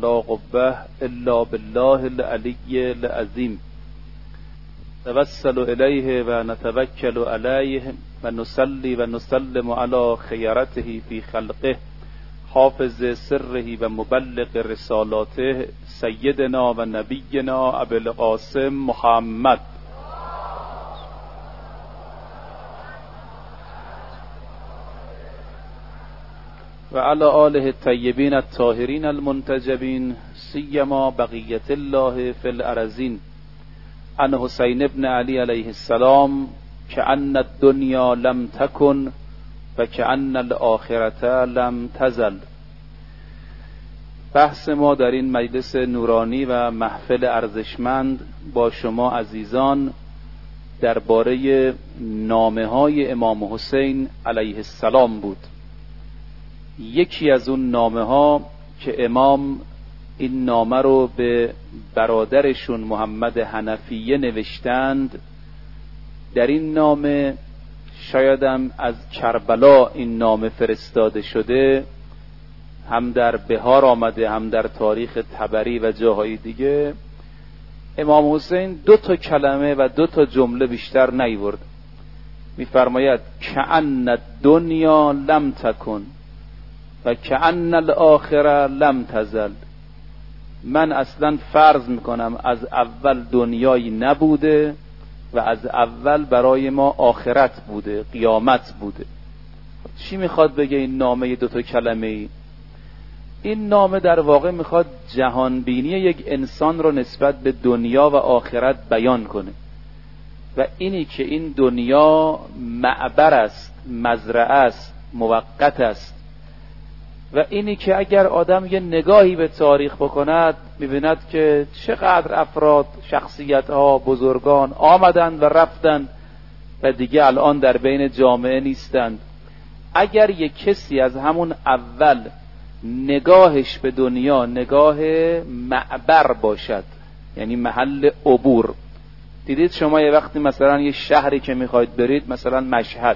لا قوة الا بالله العلی العظیم نتوسل الیه و نتوکل علیه و نصلی و نسلم علی خیرته فی خلقه حافظ سره و مبلغ رسالاته سیدنا و نبینا ابی القاسم محمد و علی آله الطیبین الطاهرین المنتجبین سیما بقیة الله فی الارضین. عن حسین ابن علی علیه السلام کأن الدنیا لم تکن و کأن الآخرة لم تزل. بحث ما در این مجلس نورانی و محفل ارزشمند با شما عزیزان درباره نامه‌های امام حسین علیه السلام بود. یکی از اون نامه‌ها که امام این نامه رو به برادرشون محمد حنفیه نوشتند، در این نامه شایدم از کربلا این نامه فرستاده شده، هم در بهار آمده هم در تاریخ طبری و جاهای دیگه. امام حسین 2 کلمه و 2 جمله بیشتر نیورد. میفرماید کأن الدنیا لم تکن و کأن الآخرة لم تزل. من اصلا فرض میکنم از اول دنیایی نبوده و از اول برای ما آخرت بوده، قیامت بوده. چی میخواد بگه این نامه 2 کلمه ای؟ این نامه در واقع میخواد جهانبینی یک انسان رو نسبت به دنیا و آخرت بیان کنه و اینی که این دنیا معبر است، مزرعه است، موقت است و اینی که اگر آدم یه نگاهی به تاریخ بکند میبیند که چقدر افراد، شخصیت‌ها، بزرگان آمدند و رفتند و دیگه الان در بین جامعه نیستند. اگر یک کسی از همون اول نگاهش به دنیا نگاه معبر باشد، یعنی محل عبور. دیدید شما یه وقتی مثلا یه شهری که میخواید برید، مثلا مشهد،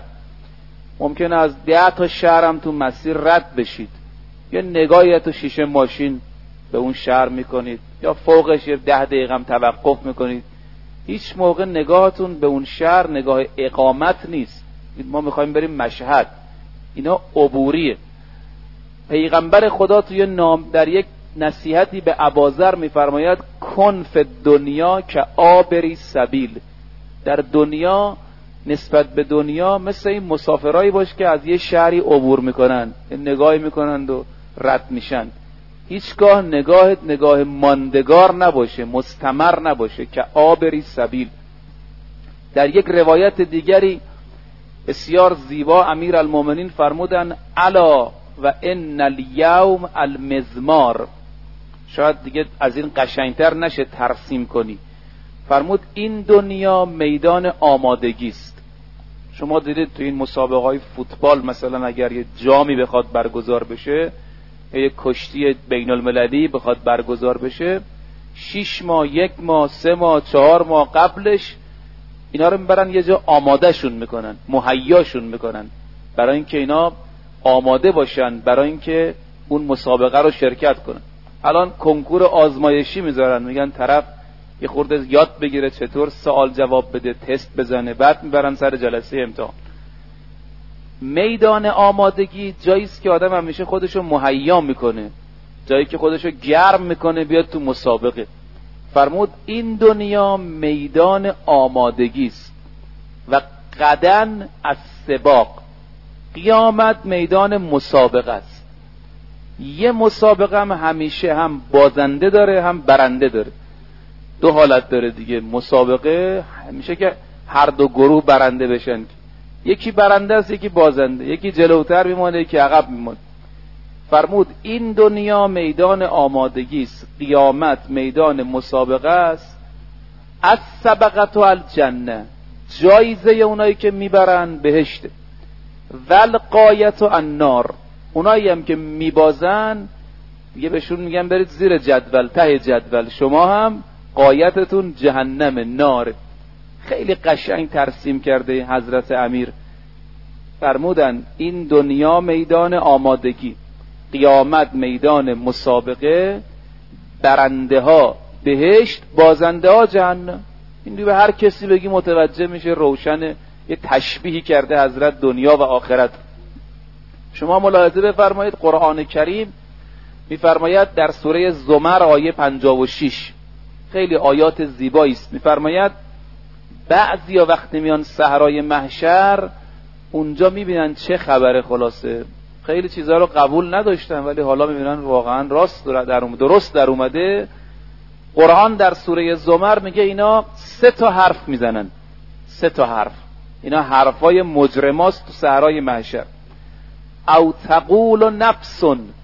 ممکنه از 10 شهرم تو مسیر رد بشید، یه نگاهی تو شیشه ماشین به اون شهر میکنید یا فوقش یه 10 دقیقه هم توقف میکنید. هیچ موقع نگاهتون به اون شهر نگاه اقامت نیست. ما میخوایم بریم مشهد، اینا عبوریه. پیغمبر خدا توی در یک نصیحتی به اباذر میفرماید کن فی الدنیا که آبری سبیل. در دنیا نسبت به دنیا مثل این مسافرایی باش که از یه شهری عبور میکنن، نگاهی میکنند و رد میشن. هیچگاه نگاهت نگاه ماندگار نباشه، مستمر نباشه، که آبری سبیل. در یک روایت دیگری بسیار زیبا امیر المومنین فرمودن الا و ان الیوم المزمار. شاید دیگه از این قشنگتر نشه ترسیم کنی. فرمود این دنیا میدان آمادگی است. شما دیدید تو این مسابقه های فوتبال مثلا اگر یه جامی بخواد برگزار بشه، یک کشتی بین المللی بخواد برگزار بشه، 6 ماه، 1 ماه، 3 ماه، 4 ماه قبلش اینا رو میبرن یه جا آماده شون میکنن، مهیاشون میکنن برای اینکه اینا آماده باشن برای اینکه اون مسابقه رو شرکت کنن. الان کنکور آزمایشی میذارن، میگن طرف یه خورده یاد بگیره چطور سوال جواب بده، تست بزنه، بعد میبرن سر جلسه امتحان. میدان آمادگی جایی است که آدم همیشه خودشو مهیا میکنه، جایی که خودشو گرم میکنه بیاد تو مسابقه. فرمود این دنیا میدان آمادگی است و غداً السباق، قیامت میدان مسابقه است. یه مسابقه هم همیشه هم بازنده داره هم برنده داره، 2 حالت داره دیگه. مسابقه همیشه که هر 2 گروه برنده بشن، یکی برنده است یکی بازنده، یکی جلوتر میمونه یکی عقب میمونه. فرمود این دنیا میدان آمادگی است، قیامت میدان مسابقه است. از سبقت و الجنه، جایزه اونایی که میبرن بهشت. والقایت و النار، اونایی هم که میبازن دیگه بهشون میگن برید زیر جدول، ته جدول، شما هم قایتتون جهنم، نار. خیلی قشنگ ترسیم کرده حضرت امیر. فرمودن این دنیا میدان آمادگی، قیامت میدان مسابقه. برنده ها بهشت، بازنده ها جهنم. این به هر کسی بگی متوجه میشه، روشنه. یه تشبیهی کرده حضرت دنیا و آخرت. شما ملاحظه بفرمایید قرآن کریم میفرماید در سوره زمر آیه 56 خیلی آیات زیبایی است. میفرماید بعضیا وقتی میان صحرای محشر اونجا میبینن چه خبره. خلاصه خیلی چیزها رو قبول نداشتن ولی حالا میبینن واقعا درست در اومده. قرآن در سوره زمر میگه اینا 3 تا حرف میزنن. 3 تا حرف. اینا حرفای مجرماست تو صحرای محشر. او تقول نفس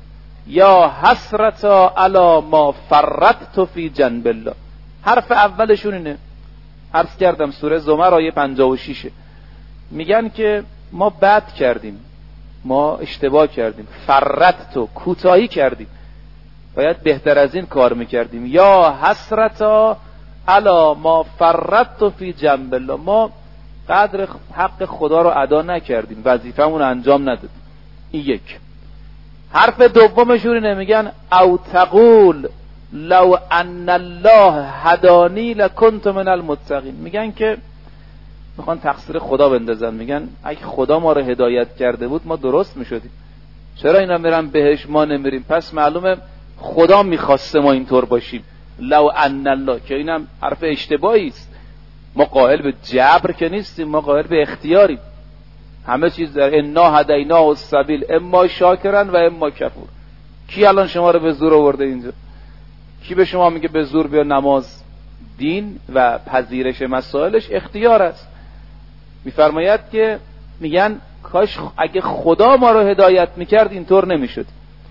یا حسرتا علی ما فرطت فی جنب الله. حرف اولشون اینه. عرض کردم سوره زمر آیه 56 میگن که ما بد کردیم، ما اشتباه کردیم، فرطت کوتاهی کردیم، باید بهتر از این کار میکردیم. یا حسرتا علی ما فرطت فی جنب الله، ما قدر حق خدا رو ادا نکردیم، وظیفمون انجام ندادیم. این یک. حرف دومشون اینه، میگن او تقول لو ان الله هدانی لکنت من المتقین. میگن که میخوان تقصیر خدا بندازن، میگن اگه خدا ما رو هدایت کرده بود ما درست میشدیم. چرا اینا میرن بهش ما نمیریم؟ پس معلومه خدا میخواسته ما اینطور باشیم. لو ان الله، که اینم حرف اشتباهی است. ما قائل به جبر که نیستیم، ما قائل به اختیاریم. همه چیز در انا هدیناه السبیل اما شاکرا و اما کفور. کی الان شما رو به زور آورده اینجا؟ کی به شما میگه به زور بیا نماز؟ دین و پذیرش مسائلش اختیار است. میفرماید که میگن کاش اگه خدا ما رو هدایت میکرد اینطور نمیشد.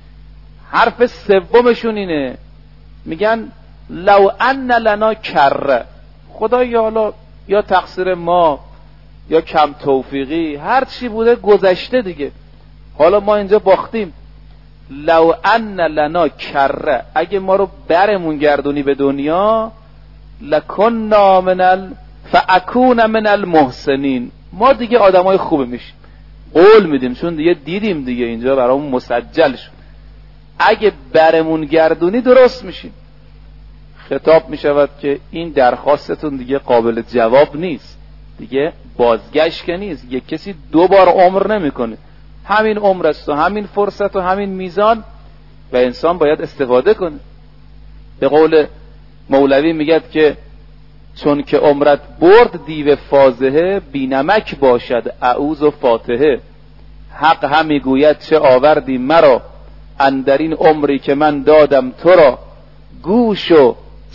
حرف سومشون اینه، میگن لو ان لنا کره. خدا یا تقصیر ما یا کم توفیقی، هر چی بوده گذشته دیگه، حالا ما اینجا باختیم. لو ان لنا کره، اگه ما رو برمون گردونی به دنیا، لکننا فاکون من المحسنین، ما دیگه آدمای خوبه میشیم. قول میدیم، چون دیگه دیدیم دیگه اینجا برامون مسجل شد. اگه برمون گردونی درست میشیم. خطاب میشود که این درخواستتون دیگه قابل جواب نیست، دیگه بازگشت که نیست. یک کسی 2 بار عمر نمیکنه. همین عمر است و همین فرصت و همین میزان و انسان باید استفاده کنه. به قول مولوی میگد که چون که عمرت برد دیو فازهه، بی نمک باشد اعوذ و فاتحه. حق همی گوید چه آوردی مرا، اندرین عمری که من دادم تو را. گوش و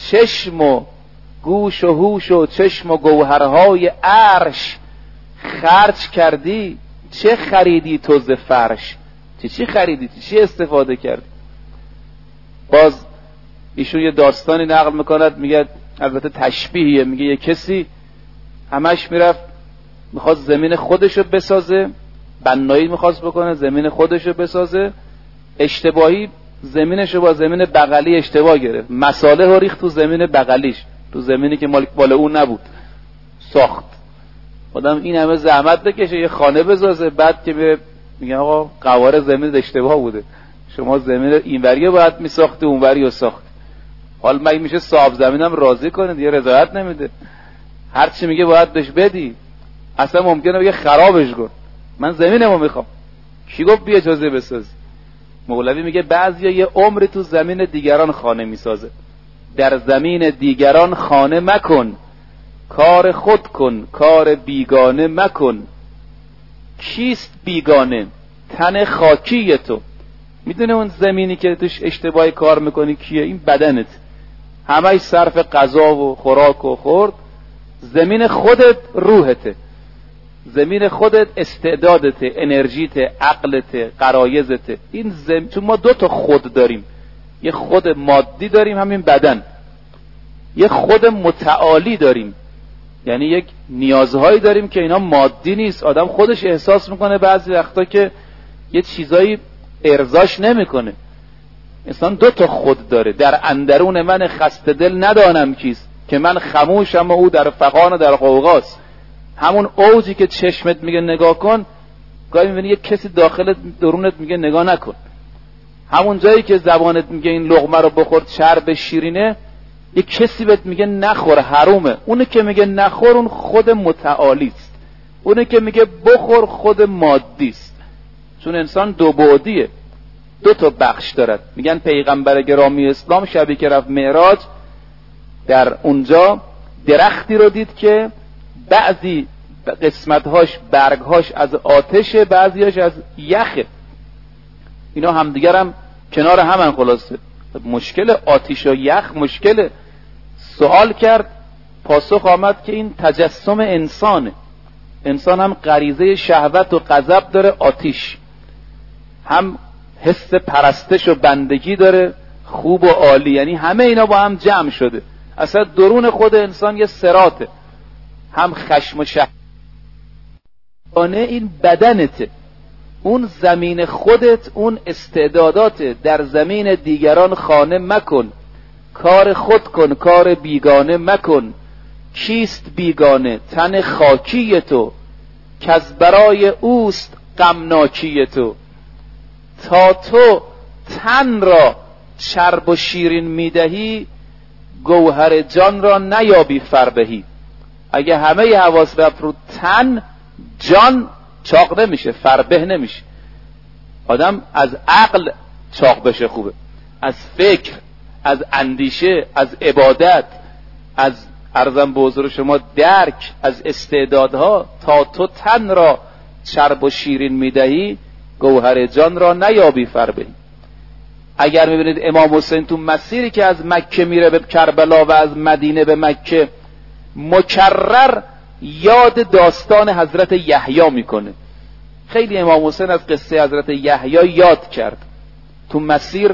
هوش و چشم و گوهرهای عرش خرج کردی، چه خریدی تو ز فرش؟ چی خریدی؟ چی استفاده کردی؟ باز ایشون یه داستانی نقل میکند، میگه البته تشبیهیه، میگه یه کسی همش میرفت میخواد زمین خودشو بسازه، بنایی میخواست بکنه زمین خودشو بسازه، اشتباهی زمینشو با زمین بغلی اشتباه گرفت، مصالح رو ریخت تو زمین بغلیش، تو زمینی که مال اون نبود، ساخت. آدم این همه زحمت بکشه یه خانه بسازه، بعد که میگن آقا قواره زمین اشتباه بوده، شما زمین اینوریو باید میساختی اونوریو ساخت. حالا مگه میشه صاحب زمینم راضی کنه؟ دیگه رضایت نمیده، هر چی میگه باید بهش بدی. اصلا ممکنه بگه خرابش کن، من زمینمو میخوام. کی گفت بی اجازه بساز؟ مولوی میگه بعضیا یه عمری تو زمین دیگران خانه میسازه. در زمین دیگران خانه مکن، کار خود کن، کار بیگانه مکن. کیست بیگانه؟ تن خاکی تو. میدونه اون زمینی که توش اشتباهی کار میکنی کیه؟ این بدنت، همه صرف غذا و خوراک و خورد. زمین خودت روحته، زمین خودت استعدادته، انرژیته، عقلته، غرایزته. این چون ما 2 تا خود داریم، یه خود مادی داریم همین بدن، یه خود متعالی داریم، یعنی یک نیازهایی داریم که اینا مادی نیست. آدم خودش احساس میکنه بعضی وقتا که یه چیزایی ارضاش نمیکنه. انسان 2 تا خود داره. در اندرون من خسته دل ندانم کیست، که من خموشم و او در فغان و در غوغاست. همون اوجی که چشمت میگه نگاه کن، گاهی میبینی یه کسی داخل درونت میگه نگاه نکن. همون جایی که زبانت میگه این لقمه رو بخور چرب شیرینه، یه کسی بهت میگه نخور حرومه. اونه که میگه نخور اون خود متعالی است، اونه که میگه بخور خود مادی است. چون انسان دو بعدیه، دو تا بخش دارد. میگن پیغمبر گرامی اسلام شبی که رفت معراج، در اونجا درختی رو دید که بعضی قسمتهاش برگهاش از آتشه، بعضیاش از یخه. اینا همدیگر هم کنار همن. خلاصه مشکل آتش و یخ مشکل. سوال کرد، پاسخ آمد که این تجسم انسانه. انسان هم غریزه شهوت و غضب داره، آتش هم حس پرستش و بندگی داره، خوب و عالی. یعنی همه اینا با هم جمع شده. اصلا درون خود انسان یه صراطه، هم خشم و شهوت. این بدنته، اون زمین خودت، اون استعدادات. در زمین دیگران خانه مکن، کار خود کن کار بیگانه مکن. کیست بیگانه؟ تن خاکی تو، که از برای اوست غمناکی تو. تا تو تن را چرب و شیرین میدهی، گوهر جان را نیابی فربهی. اگه همه حواس رفت رو تن، جان چاق نمیشه، فربه نمیشه. آدم از عقل چاق بشه خوبه، از فکر، از اندیشه، از عبادت، از عرضم به حضور شما درک، از استعدادها. تا تو تن را چرب و شیرین میدهی، گوهر جان را نیابی فربهی. اگر میبینید امام حسین تو مسیری که از مکه میره به کربلا و از مدینه به مکه، مکرر یاد داستان حضرت یحیی میکنه. خیلی امام حسین از قصه حضرت یحیی یاد کرد. تو مسیر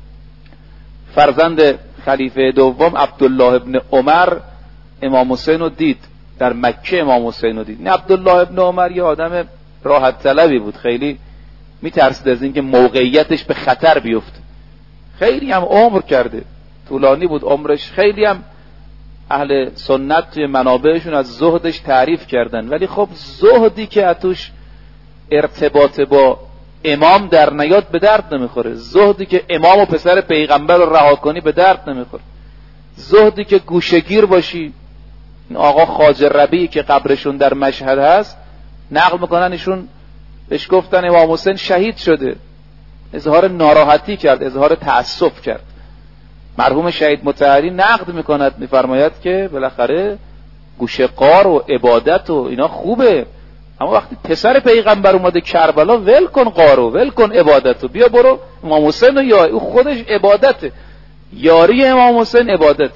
فرزند خلیفه دوم عبدالله ابن عمر امام حسین رو دید، در مکه امام حسین رو دید. عبدالله ابن عمر یه آدم راحت طلبی بود، خیلی میترسید از این که موقعیتش به خطر بیفته. خیلی هم عمر کرده، طولانی بود عمرش. خیلی هم اهل سنت توی منابعشون از زهدش تعریف کردن، ولی خب زهدی که اتوش ارتباط با امام در نیاد به درد نمیخوره. زهدی که امام و پسر پیغمبر رو رها کنی به درد نمیخوره. زهدی که گوشگیر باشی. این آقا خواجه ربیعی که قبرشون در مشهد هست، نقل میکنن ایشون بهش گفتن امام حسین شهید شده، اظهار ناراحتی کرد، اظهار تأسف کرد. مرحوم شهید مطهری نقد میکند، میفرماید که بالاخره گوشه قار و عبادت و اینا خوبه، اما وقتی پسر پیغمبر اومده کربلا، ول کن قارو، ول کن عبادتو، بیا برو امام حسین رو یاری. او خودش عبادته، یاری امام حسین عبادت.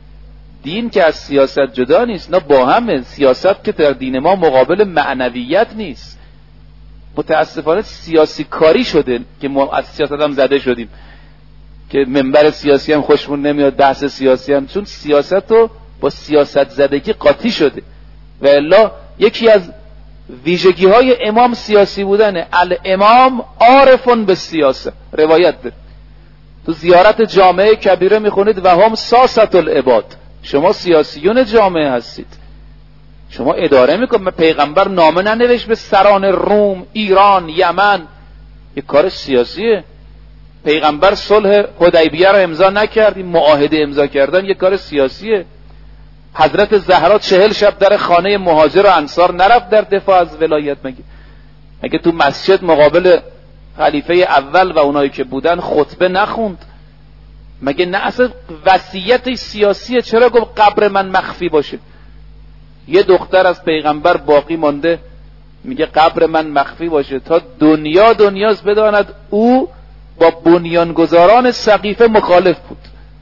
دین که از سیاست جدا نیست، نه با همه. سیاست که در دین ما مقابل معنویت نیست. متاسفانه سیاسی کاری شده که ما از سیاست هم زده شدیم، که منبر سیاسی هم خوشمون نمیاد، بحث سیاسی هم، چون سیاست رو با سیاست زدگی قاطی شده. و الا یکی از ویژگی های امام سیاسی بودنه. الامام عارفون به سیاست. روایت ده تو زیارت جامعه کبیره میخونید و هم ساست العباد، شما سیاسیون جامعه هستید، شما اداره میکنید. پیغمبر نامه ننوشت به سران روم، ایران، یمن، یه کار سیاسیه. پیغمبر صلح حدیبیه رو امضا نکرد، این معاهده امضا کردن یه کار سیاسیه. حضرت زهرا 40 شب در خانه مهاجر و انصار نرفت در دفاع از ولایت؟ مگه تو مسجد مقابل خلیفه اول و اونایی که بودن خطبه نخوند؟ مگه نه اصلا وصیت سیاسیه؟ چرا گفت قبر من مخفی باشه؟ یه دختر از پیغمبر باقی مانده، میگه قبر من مخفی باشه تا دنیاست بداند او با بنیانگذاران سقیفه مخالف بود،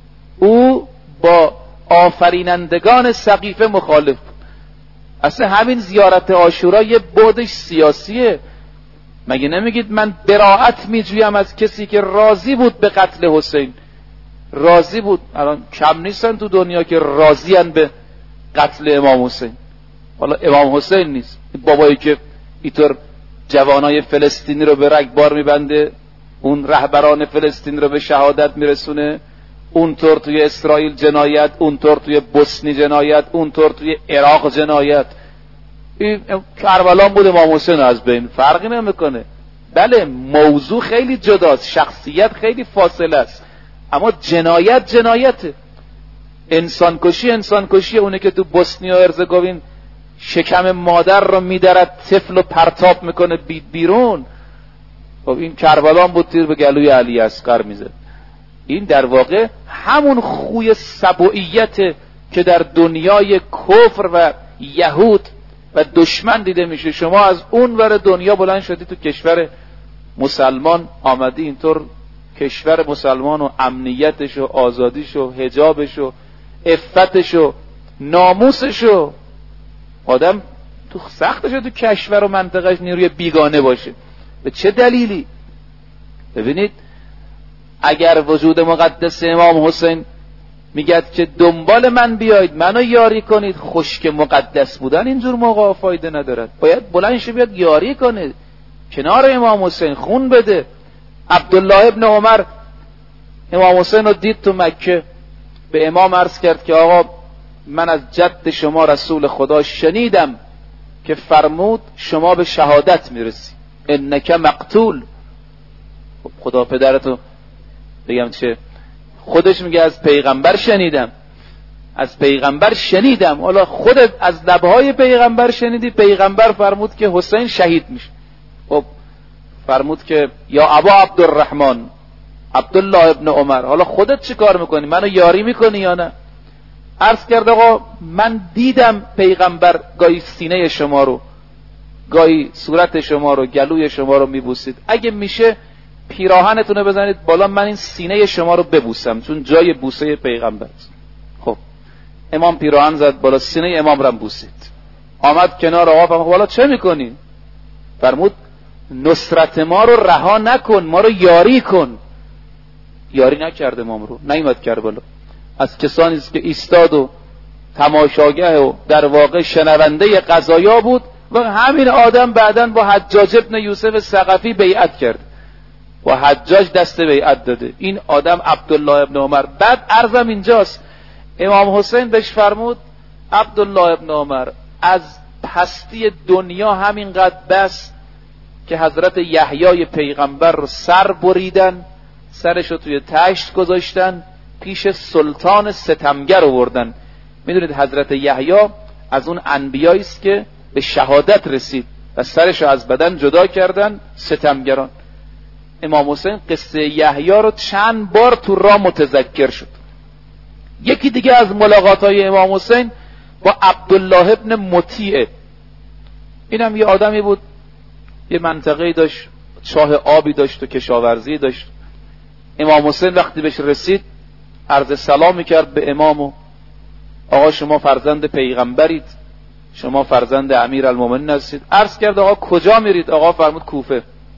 او با آفرینندگان سقیفه مخالف بود. اصلا همین زیارت عاشورا یه بعدش سیاسیه. مگه نمیگید من براءت میجویم از کسی که راضی بود به قتل حسین؟ راضی بود. الان کم نیستن تو دنیا که راضیان به قتل امام حسین. حالا امام حسین نیست، بابایی که اینطور جوانای فلسطینی رو به رگبار میبنده، اون رهبران فلسطین رو به شهادت میرسونه، اونطور توی اسرائیل جنایت، اونطور توی بوسنی جنایت، اونطور توی عراق جنایت. این کربلا بود، امام حسین از بین، فرقی نمیکنه. بله موضوع خیلی جداست، شخصیت خیلی فاصله است، اما جنایت جنایته. انسان کشی اونه که تو بوسنی و هرزگوین شکم مادر رو میدرد، طفل رو پرتاب میکنه بیرون. خب این کربلا بود تیر به گلوی علی اصغر میزد. این در واقع همون خوی سبوعیت که در دنیای کفر و یهود و دشمن دیده میشه. شما از اون ور دنیا بلند شدی تو کشور مسلمان آمدی، اینطور کشور مسلمان و امنیتش و آزادیش و حجابش و عفتش و ناموسش و آدم تو سختشه تو کشور و منطقهش نیروی بیگانه باشه. به چه دلیلی؟ ببینید اگر وجود مقدس امام حسین میگد که دنبال من بیایید، منو یاری کنید، خشک مقدس بودن اینجور موقع فایده ندارد. باید بلند شه بیاد یاری کنه، کنار امام حسین خون بده. عبدالله ابن عمر امام حسین رو دید تو مکه، به امام عرض کرد که آقا من از جد شما رسول خدا شنیدم که فرمود شما به شهادت میرسی، انک مقتول. خدا پدرتو بگم چه، خودش میگه از پیغمبر شنیدم، از پیغمبر شنیدم. حالا خودت از لبهای پیغمبر شنیدی، پیغمبر فرمود که حسین شهید میشه. خب فرمود که یا ابا عبدالرحمن عبدالله ابن عمر، حالا خودت چی کار میکنی؟ منو یاری میکنی یا نه؟ عرض کرد آقا من دیدم پیغمبر گاهی سینه شما رو، گاهی صورت شما رو، گلوی شما رو میبوسید، اگه میشه پیراهنتون رو بزنید بالا من این سینه شما رو ببوسم، چون جای بوسه پیغمبر. خب امام پیراهن زد بالا، سینه امام رو بوسید. آمد کنار آقا فرمود والا چه میکنی؟ فرمود نصرت ما رو رها نکن، ما رو یاری کن. یاری نکرد امام رو، نیامد کربلا. از کسانی است که ایستاد و تماشاگه و در واقع شنونده قضایا بود و همین آدم بعداً با حجاج ابن یوسف ثقفی بیعت کرد و حجاج دست بیعت داده. این آدم عبدالله ابن عمر. بعد عرضم اینجاست، امام حسین بهش فرمود عبدالله ابن عمر از پستی دنیا همینقدر بس که حضرت یحیای پیغمبر رو سر بریدن، سرش رو توی تشت گذاشتن، پیش سلطان ستمگر آوردن. میدونید حضرت یحیی از اون انبیایی است که به شهادت رسید و سرش رو از بدن جدا کردن ستمگران. امام حسین قصه یحیی رو چند بار تو راه متذکر شد. یکی دیگه از ملاقات‌های امام حسین با عبدالله ابن مطیع. اینم یه آدمی بود، یه منطقه‌ای داشت، چاه آبی داشت و کشاورزی داشت. امام حسین وقتی بهش رسید عرض سلام میکرد به امام و آقا شما فرزند پیغمبرید، شما فرزند امیرالمومنین هستید. عرض کرد آقا کجا میرید؟ آقا فرمود کوفه.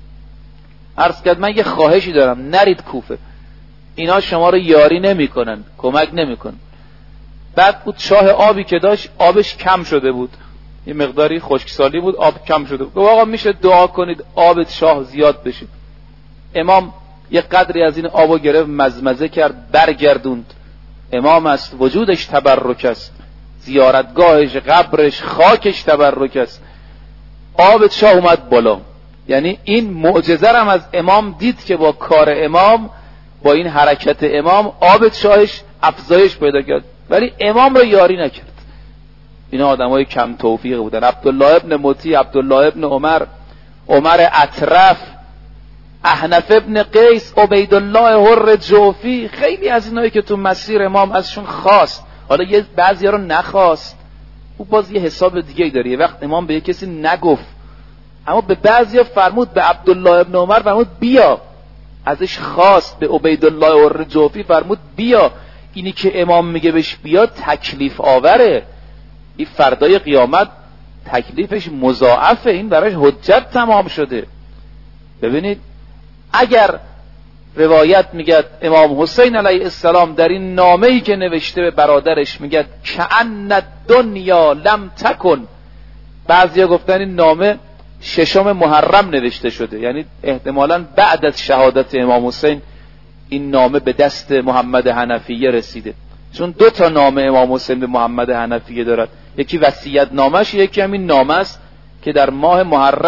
عرض کرد من یه خواهشی دارم، نرید کوفه، اینا شما رو یاری نمیکنن، کمک نمیکنن. بعد بود چاه آبی که داشت آبش کم شده بود، یه مقداری خشکسالی بود، آب کم شده بود. آقا میشه دعا کنید آب چاه زیاد بشه. امام یه قدری از این آبو گرفت، مزمزه کرد، برگردوند. امام است، وجودش تبرک است، زیارتگاهش، قبرش، خاکش تبرک است. آب چاه اومد بالا. یعنی این معجزه هم از امام دید که با کار امام، با این حرکت امام، آب چاهش افزایش پیدا کرد، ولی امام رو یاری نکرد. اینا آدمای کم توفیق بودن. عبدالله ابن مطیع، عبدالله ابن عمر، عمر اطرف، احنف ابن قیس، عبیدالله حر جوفی، خیلی از اینایی که تو مسیر امام ازشون خواست. حالا یه بعضیا رو نخواست، او باز یه حساب دیگه داره. یه وقت امام به یه کسی نگفت، اما به بعضیا فرمود، به عبدالله ابن عمر فرمود بیا، ازش خواست. به عبیدالله حر جوفی فرمود بیا. اینی که امام میگه بهش بیا تکلیف آوره، این فردای قیامت تکلیفش مضاعفه، این براش حجت تمام شده. ببینید اگر روایت میگه امام حسین علیه السلام در این نامه‌ای که نوشته به برادرش میگه کأن الدنیا لم تکن، بعضیا گفتن این نامه 6 محرم نوشته شده، یعنی احتمالاً بعد از شهادت امام حسین این نامه به دست محمد حنفیه رسیده، چون 2 نامه امام حسین به محمد حنفیه دارد، یکی وصیت نامش، یکی همین نامه است که در ماه محرم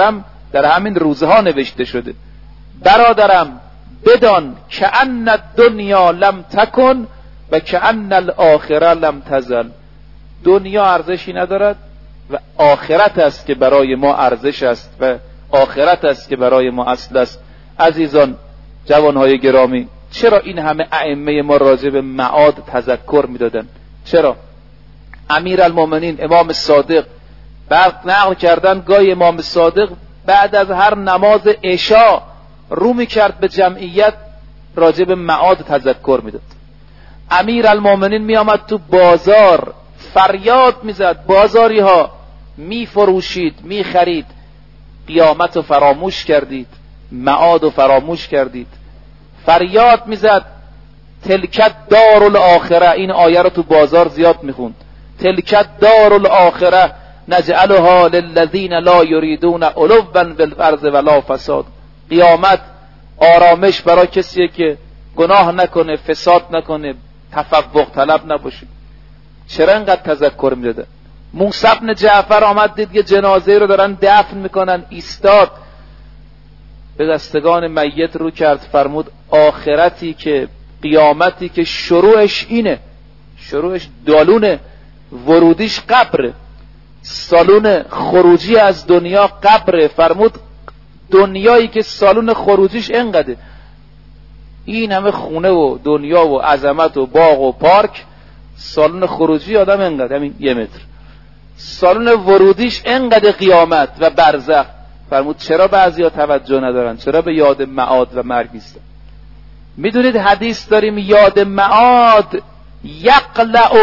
در همین روزها نوشته شده. برادرم بدان که ان الدنیا لم تکن و که ان الاخره لم تزل. دنیا ارزشی ندارد و آخرت است که برای ما ارزش است و آخرت است که برای ما اصل است. عزیزان، جوانهای گرامی، چرا این همه ائمه ما راجع به معاد تذکر میدادن؟ چرا؟ امیرالمومنین امام صادق نقل کردن گاهی امام صادق بعد از هر نماز عشا رو میکرد به جمعیت راجع به معاد تذکر میداد. امیرالمومنین میآمد تو بازار فریاد میزد، بازاری ها میفروشید میخرید، قیامت رو فراموش کردید، معاد رو فراموش کردید. فریاد میزد تلکت دار الاخره، این آیه رو تو بازار زیاد میخوند، تلکت دار الاخره نجعلها للذین لا یریدون علوا بالارض ولا فساد. قیامت آرامش برای کسیه که گناه نکنه، فساد نکنه، تفوق طلب نباشه. چرا انقدر تذکر میداده؟ موسی بن جعفر آمد دید یه جنازه رو دارن دفن میکنن، ایستاد به دستگان میت رو کرد، فرمود آخرتی که قیامتی که شروعش اینه، شروعش دالونه، ورودیش قبره، سالون خروجی از دنیا قبره. فرمود دنیایی که سالون خروجیش انقدره، این همه خونه و دنیا و عظمت و باغ و پارک، سالون خروجی آدم انقدر، همین 1 متر، سالون ورودیش انقدر قیامت و برزخ. فرمود چرا بعضیا توجه ندارن؟ چرا به یاد معاد و مرگ نیستن؟ میدونید حدیث داریم یاد معاد یقلع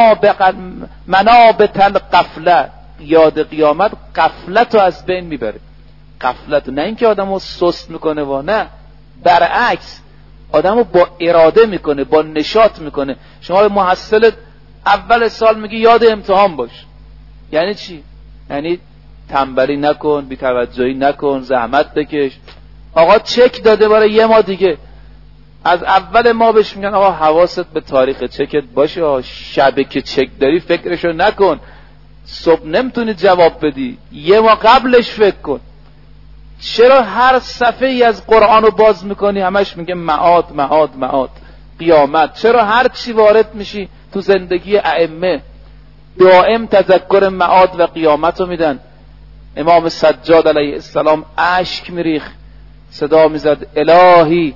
منابت القفله، یاد قیامت قفلت رو از بین میبره. قفلت نه اینکه آدم رو سست میکنه و نه، برعکس آدم رو با اراده میکنه، با نشاط میکنه. شما به محصل اول سال میگی یاد امتحان باش، یعنی چی؟ یعنی تنبلی نکن، بی‌توجهی نکن، زحمت بکش. آقا چک داده برای 1 ماه دیگه، از اول ما بهش میگن آقا حواست به تاریخ چکت باشه، شب که چک داری فکرشو نکن، صبح نمیتونی جواب بدی، 1 ماه قبلش فکر کن. چرا هر صفحه ای از قرآن رو باز میکنی همش میگه معاد معاد معاد، قیامت؟ چرا هر چی وارد میشی تو زندگی ائمه دائم تذکر معاد و قیامت رو میدن؟ امام سجاد علیه السلام اشک میریخ، صدا میزد الهی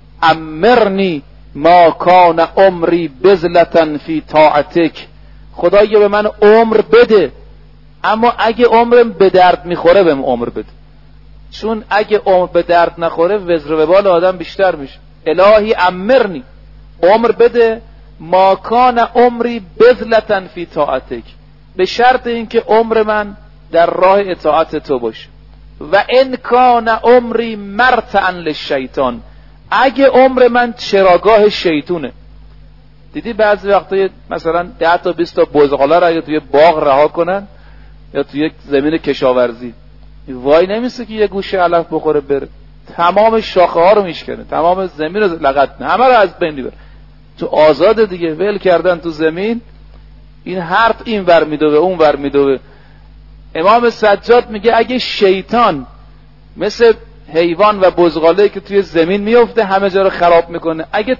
امرنی ما کان عمری بذلة فی طاعتک، خدایا به من عمر بده، اما اگه عمرم به درد میخوره بهم عمر بده، چون اگه عمر به درد نخوره وزر و وبال آدم بیشتر میشه. الهی امرنی، عمر بده، ما کان عمری بذلة فی طاعتک، به شرط اینکه عمر من در راه اطاعت تو باشه. و ان کان عمری مرتعا للشیطان، اگه عمر من چراگاه شیطونه. دیدی بعضی وقتا مثلا 10 تا 20 تا بزغاله رو اگه توی باغ رها کنن یا توی زمین کشاورزی، وای نمیسته که یه گوشه علف بخوره بره، تمام شاخه ها رو میشکنه، تمام زمین رو لغت، همه رو از بین میبره. تو آزاد دیگه، ول کردن تو زمین، این حرف این ور میدوه اون ور میدوه. امام سجاد میگه اگه شیطان مثل حیوان و بزغاله که توی زمین میفته همه جا رو خراب میکنه، اگه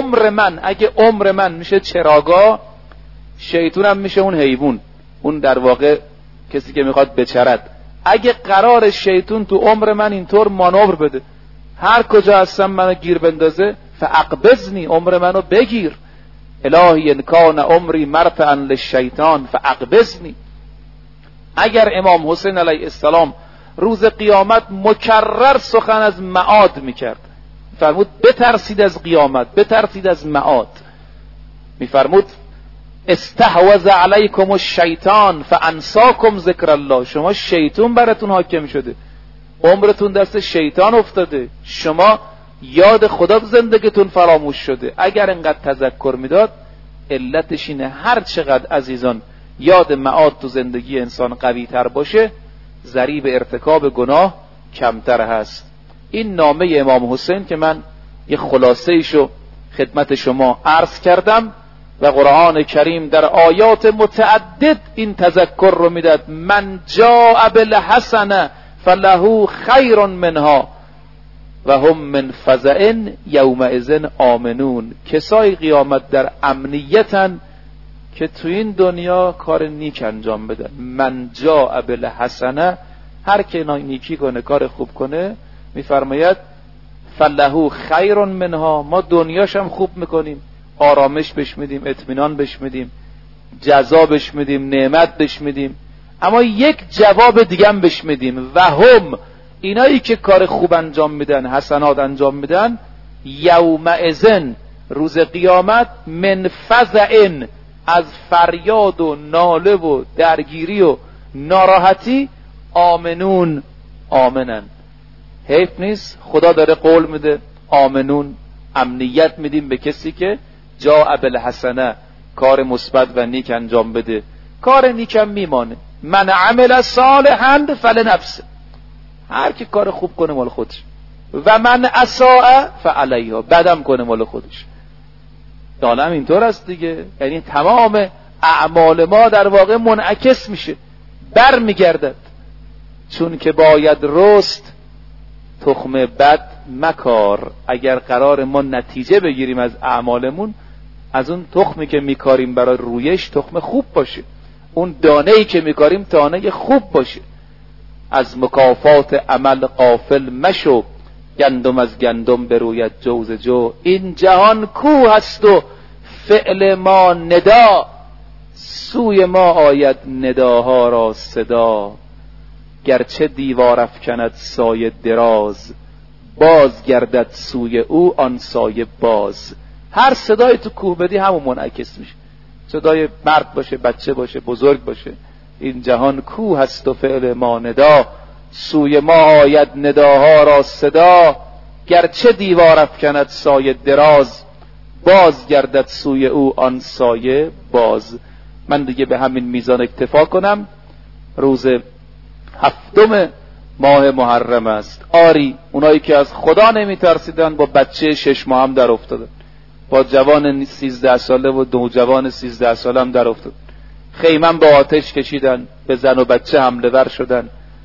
عمر من میشه چراگاه، شیطان هم میشه اون حیوان، اون در واقع کسی که میخواد بچرد. اگه قرار شیطان تو عمر من اینطور مانور بده، هر کجا هستم منو گیر بندازه، فاقبضنی، عمر منو بگیر. الهی ان کان عمری مرتعا للشیطان فاقبضنی. اگر امام حسین علیه السلام روز قیامت مکرر سخن از معاد میکرد، فرمود بترسید از قیامت، بترسید از معاد. میفرمود استحوذ علیکم الشیطان فانساکم ذکر الله، شما شیطان براتون حاکم شده، عمرتون دست شیطان افتاده، شما یاد خدا زندگیتون فراموش شده. اگر انقدر تذکر میداد، علتش اینه هر چقدر عزیزان یاد معاد تو زندگی انسان قوی تر باشه، ضریب ارتکاب گناه کمتر هست. این نامه امام حسین که من یه خلاصه ایشو خدمت شما عرض کردم و قرآن کریم در آیات متعدد این تذکر رو میداد. من جاء بالحسنه فله خیر منها و هم من فزع یومئذ آمنون. کسای قیامت در امنیتن که تو این دنیا کار نیک انجام بدن. من جاء بالحسنه، هر که نیکی کنه، کار خوب کنه، میفرماید فله خیر منها، ما دنیاش هم خوب میکنیم، آرامش بهش میدیم، اطمینان بهش میدیم، جزا بهش میدیم، نعمت بهش میدیم، اما یک جواب دیگه هم بهش میدیم و هم اینایی که کار خوب انجام میدن، حسنات انجام میدن، یومئذن روز قیامت، من فزع از فریاد و ناله و درگیری و ناراحتی، آمنون آمنن. حیف نیست خدا داره قول میده آمنون، امنیت میدیم به کسی که جاء بالحسنه، کار مثبت و نیک انجام بده. کار نیکم میمانه. من عمل صالحا فلنفسه، هر کی کار خوب کنه مال خودش، و من اساء فعلیها، بدم کنه مال خودش. عالم اینطور است دیگه، یعنی تمام اعمال ما در واقع منعکس میشه، بر میگردد. چون که باید رست تخم بد مکار. اگر قرار ما نتیجه بگیریم از اعمالمون، از اون تخمی که میکاریم برای رویش تخم خوب باشه، اون دانه‌ای که میکاریم دانه خوب باشه. از مکافات عمل غافل مشو، گندم از گندم بروید جوز جو. این جهان کو هست و فعل ما ندا، سوی ما آید نداها را صدا. گرچه دیوار افکند سایه دراز، باز گردد سوی او آن سایه باز. هر صدای تو کوه بدی همون منعکس میشه، صدای مرد باشه، بچه باشه، بزرگ باشه. این جهان کو هست و فعل ما ندا، سوی ما آید نداها را صدا. گرچه دیوار افکند سایه دراز، باز گردد سوی او آن سایه باز. من دیگه به همین میزان اکتفا کنم. روز 7 ماه محرم است. آری اونایی که از خدا نمیترسیدن با بچه 6 ماه هم در افتادن، با جوان 13 ساله و نوجوان 13 ساله هم در افتادن. خیمه به آتش کشیدن، به زن و بچه حمله ور شدن،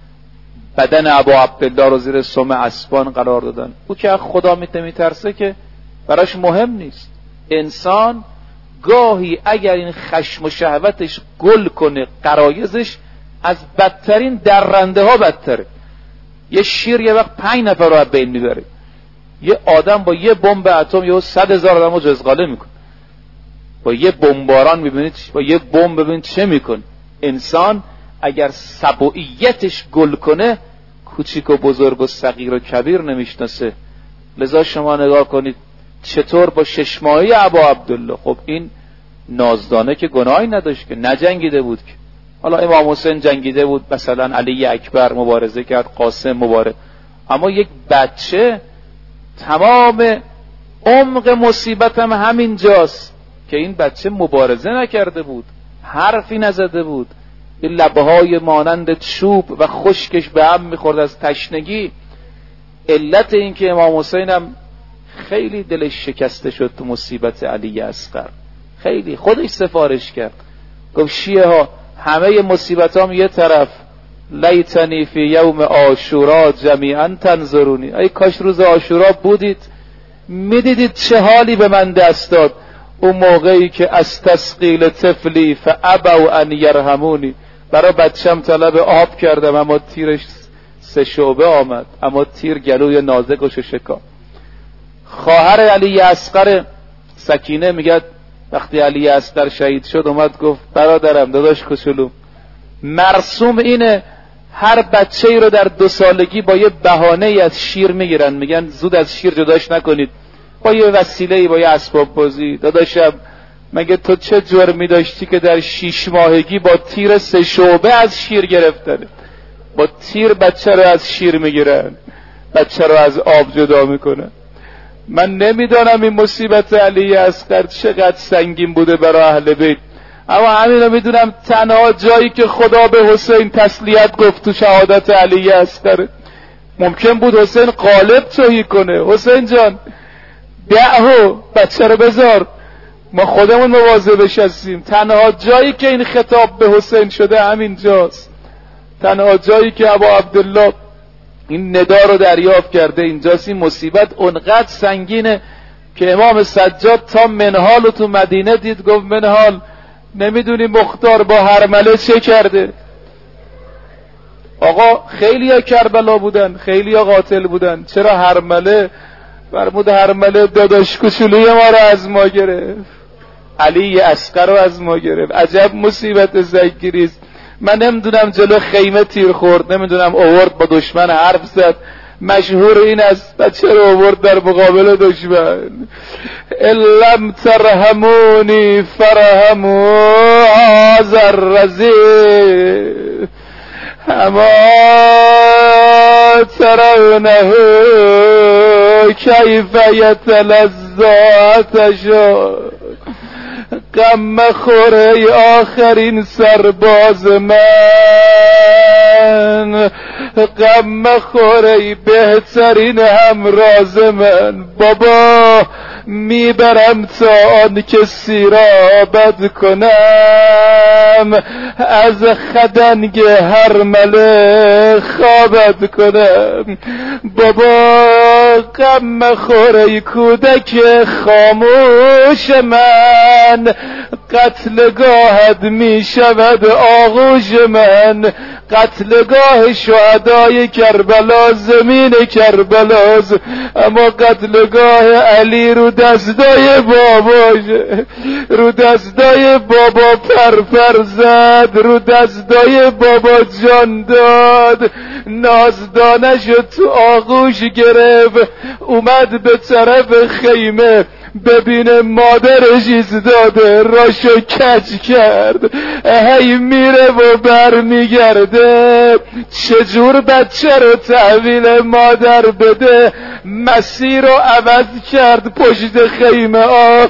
بدن ابو عبدالله رو زیر سم اسبان قرار دادن. او که از خدا میترسه که براش مهم نیست. انسان گاهی اگر این خشم و شهوتش گل کنه، غرایزش از بدترین درنده ها بدتره. یه شیر یه وقت 5 نفر رو از بین میبره. یه آدم با یه بمب اتم یه 100,000 آدم رو جزغاله میکنه. با یه بمباران میبینید، با یه بمب ببینید چه میکنه. انسان اگر سبوعیتش گل کنه، کوچیک و بزرگ و صغیر و کبیر نمیشناسه. لذا شما نگاه کنید چطور با 6 ماهی ابو عبدالله، خب این نازدانه که گناهی نداشت که، نجنگیده بود که. حالا امام حسین جنگیده بود، مثلا علی اکبر مبارزه کرد، قاسم مبارزه، اما یک بچه تمام عمق مصیبت هم همین جاست که این بچه مبارزه نکرده بود، حرفی نزده بود، این لبهای مانند چوب و خشکش به هم میخورد از تشنگی. علت این که امام حسین هم خیلی دلش شکسته شد تو مصیبت علی اصغر، خیلی خودش سفارش کرد، گفت شیعه ها همه مصیبت هم یه طرف، لیتنی فی یوم عاشورا جمیعا تنظرونی، ای کاش روز عاشورا بودید میدیدید چه حالی به من دست داد. اون موقعی که از تسقیل طفلی فابوا ان یرحمونی، برای بچم طلب آب کردم اما تیرش 3 شعبه آمد، اما تیر گلوی نازکش شکا. خواهر علی اصغر سکینه میگه وقتی علی اصغر شهید شد اومد گفت برادرم، داداش کوچولو، مرسوم اینه هر بچه‌ای رو در 2 سالگی با یه بهانه‌ای از شیر میگیرن، میگن زود از شیر جداش نکنید، با یه وسیله‌ای، با یه اسباب بازی. داداشم مگه تو چه جرمی داشتی که در 6 ماهگی با تیر 3 شعبه از شیر گرفتن؟ با تیر بچه رو از شیر میگیرن، بچه رو از آب جدا میکنن. من نمیدانم این مصیبت علی اصغر چقدر سنگین بوده برای اهل بیت، اما همین رو میدونم تنها جایی که خدا به حسین تسلیت گفت تو شهادت علی اصغر. ممکن بود حسین غالب توهی کنه، حسین جان دعو بچه رو بذار، ما خودمون مواظبش هستیم. تنها جایی که این خطاب به حسین شده همین جاست، تنها جایی که ابو عبدالله این ندا رو دریافت کرده. اینجاست این مصیبت اونقدر سنگینه که امام سجاد تا منهال رو تو مدینه دید، گفت منهال نمیدونی مختار با هرمله چه کرده؟ آقا خیلی ها کربلا بودن، خیلی ها قاتل بودن، چرا هرمله؟ فرمود هرمله داداش کوچولوی ما رو از ما گرفت، علی اصغر رو از ما گرفت. عجب مصیبت سنگینیست. من نمیدونم جلو خیمه تیر خورد، نمیدونم آورد با دشمن حرف زد، مشهور این است بچه رو آورد در مقابل دشمن. لم ترحمونی فرحمو هذا الرزیل اما ترونه کیف یتلذ عطشا. غم خوره آخرین سرباز من، غم خوره بهترین همراز من. بابا میبرم تا آن که سیرابت کنم، از خدنگ هرمله خوابت کنم. بابا غم خوره کودک خاموش من، قتلگاهت میشود آغوش من. قتلگاه شهدای کربلا زمین کربلاست، اما قتلگاه علی رو دستای باباشه. رو دستای بابا پرپر زد، رو دستای بابا جان داد، نازدانشو تو آغوش گرفت، اومد به طرف خیمه، ببینه مادرش ایستاده، راشو کج کرد، هی میره و بر میگرده. چجور بچه رو تحویل مادر بده؟ مسیر رو عوض کرد پشت خیمه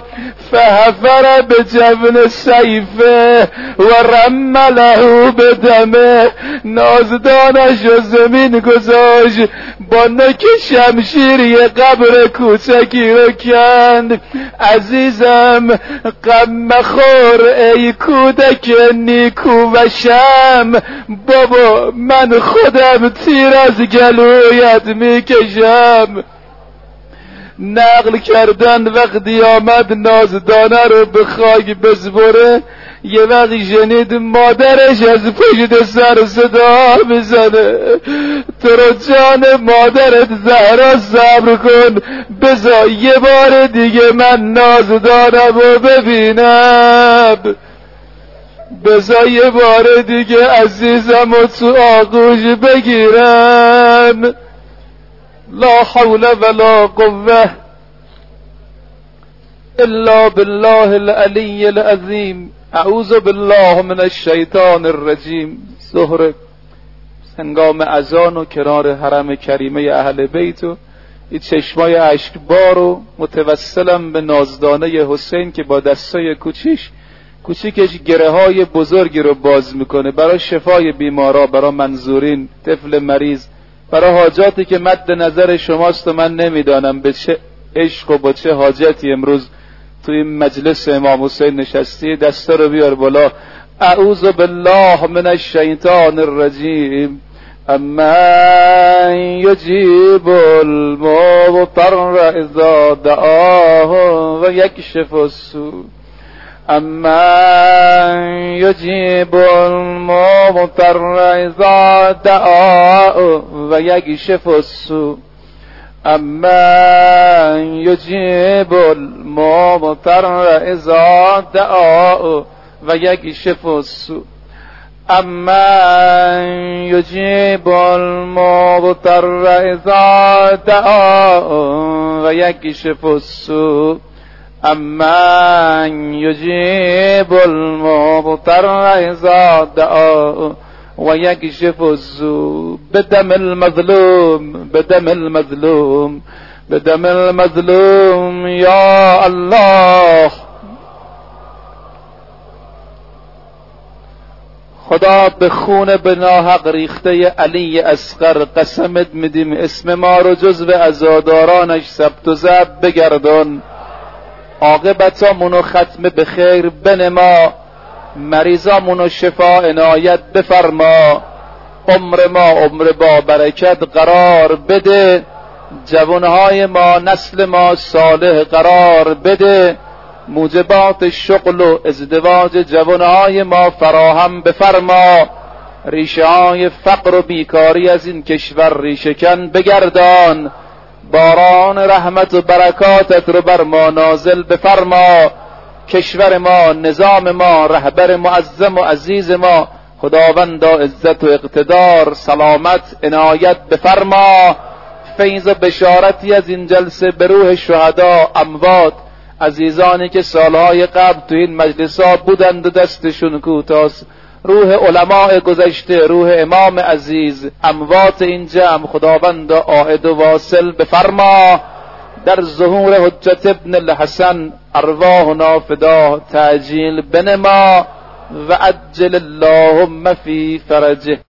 فحفر به جبن سیفه و رمله به دمه. نازدانش و زمین گذاشت، با نوک شمشیر یه قبر کوچکی رو کند. عزیزم غم خور ای کودک نیکو و شم، بابا من خودم تیر از گلویت میکشم. نقل کردن وقتی آمد نازدانه رو به خاک بسپره، یه وقتی شنید مادرش از پشت سر صدا میزنه، تو رو جان مادرت زهرا صبر کن، بذار یه بار دیگه من نازدانم رو ببینم، بذار یه بار دیگه عزیزم رو تو آغوش بگیرم. لا حول ولا قوة الا بالله العلی العظیم. اعوذ بالله من الشیطان الرجیم. ظهر هنگام اذان و کنار حرم کریمه اهل بیت و این چشمای اشکبار و متوسلم به نازدانه حسین که با دستای کوچیکش گره های بزرگی رو باز میکنه برای شفای بیمارا، برای منظورین، طفل مریض، برای حاجاتی که مد نظر شماست و من نمیدانم به چه عشق و با چه حاجتی امروز توی مجلس امام حسین نشستی. دستا رو بیار بالا. اعوذ بالله من الشیطان الرجیم. اما یجیب المضطر اذا دعاه و یکشف السوء. اما یجیب المضطر اذا دعاه و یکشف السوء. اما یجیب المضطر اذا دعاه و یکشف السوء. اما یجیب المضطر اذا دعاه و یکشف السوء. اما یجیب المضطر اذا دعاه و یکشف السوء. بدم المظلوم، بدم المظلوم، بدم المظلوم یا الله. خدا به خون به ناحق ریخته علی اصغر قسمت میدیم اسم ما رو جزو عزادارانش ثبت و ضبط بگردان. عاقبتامونو ختم به خیر بنما، مریضامونو شفا عنایت بفرما. عمر ما عمر با برکت قرار بده، جوانهای ما نسل ما صالح قرار بده، موجبات شغل و ازدواج جوانهای ما فراهم بفرما، ریشه های فقر و بیکاری از این کشور ریشه کن بگردان، باران رحمت و برکاتت رو بر ما نازل بفرما، کشور ما، نظام ما، رهبر معظم و عزیز ما خداوندا عزت و اقتدار سلامت عنایت بفرما، فیض و بشارتی از این جلسه به روح شهدا اموات، عزیزانی که سالهای قبل تو این مجلسا بودند و دستشون کوتاست، روح علماء گذشته، روح امام عزیز، اموات این جمع خداوندا عائد و واصل بفرما، در ظهور حجت ابن الحسن ارواحنا فدا تعجیل بنما و عجل اللهم فی فرجه.